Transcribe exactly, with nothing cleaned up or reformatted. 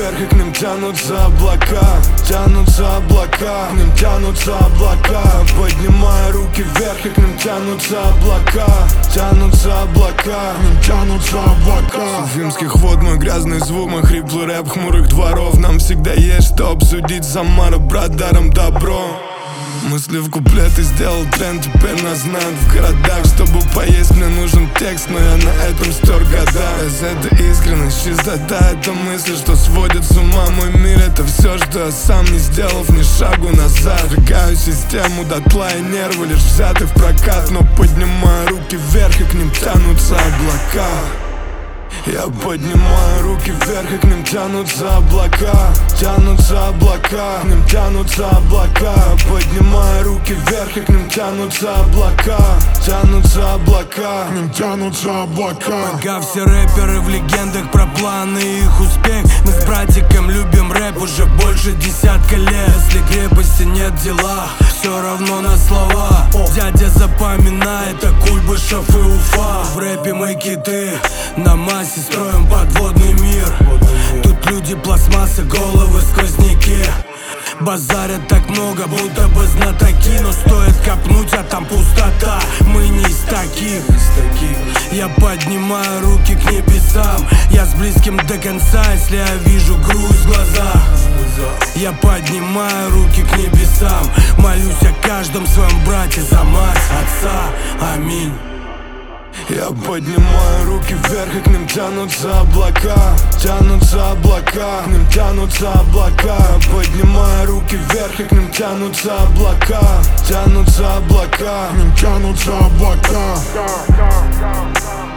вверх, и к ним тянутся облака. Тянутся облака, к ним тянутся облака. Поднимаю руки вверх, и к ним тянутся облака. Тянутся облака, к ним тянутся облака. С уфимских вод мой грязный звук, мой хриплый рэп хмурых дворов. Нам всегда есть что обсудить, Самара, брат, даром добро. Мысли в куплеты, сделал тренд, теперь нас знают в городах. Чтобы поесть, мне нужен текст, но я на этом стер года. Это искренность, чистота, это мысли, что сводит с ума мой мир. Это все, что я сам не сделав ни шагу назад. Сжигаю систему дотла и нервы лишь взяты в прокат. Но поднимаю руки вверх, и к ним тянутся облака. Я поднимаю руки вверх, и к ним тянутся облака. Тянутся облака, к ним тянутся облака. Поднимаю руки вверх, и к ним тянутся облака. Тянутся облака, к ним тянутся облака. Пока все рэперы в легендах про планы и их успех, мы с братиком любим рэп уже больше десятка лет. Если крепости нет дела, все равно на слова. Дядя запоминает, а Куйбышев и Уфа. В рэпе мы киты, на массе строим подводный мир. Тут люди, пластмасса, головы, сквозняки. Базарят так много, будто бы знатоки. Но стоит копнуть, а там пустота. Мы не из таких. Я поднимаю руки к небесам. Я с близким до конца, если я вижу грусть в глазах. Я поднимаю руки к небесам. Молюсь о каждом своем брате за мать, отца. Аминь. Я поднимаю руки вверх, и к ним тянутся облака. Тянутся облака, к ним тянутся облака. Поднимаю руки вверх, и к ним тянутся облака. Тянутся облака, к ним тянутся облака.